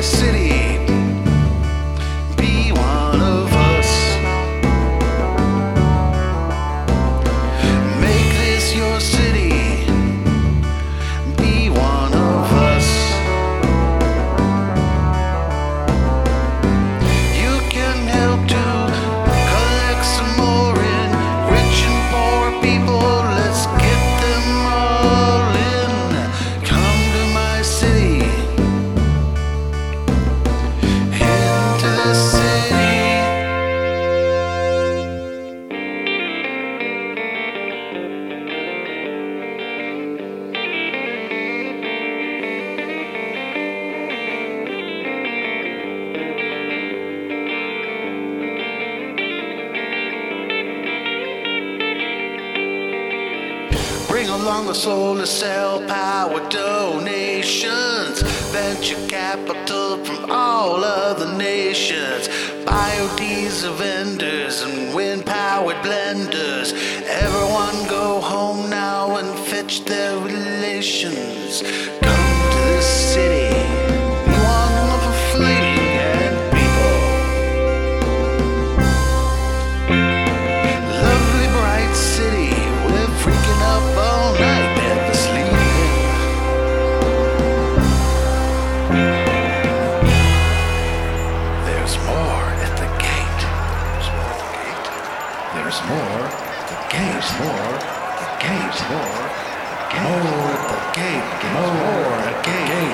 city. Be one of us. Make this your city. Be one of us. You can help to collect some more in rich and poor people. Let's get them all in. Come to my city. Into the city. Bring along the solar cell power donations, venture capital from all other nations, biodiesel vendors and wind-powered blenders. Everyone go home now and fetch their relations. Come to this city. Be one of a fleeting and people. Lovely bright city. We're freaking up all night, never sleeping. There's more at the gate. There's more at the gate. There's more at the gate. There's more at the gate. More at the gate. More at the gate.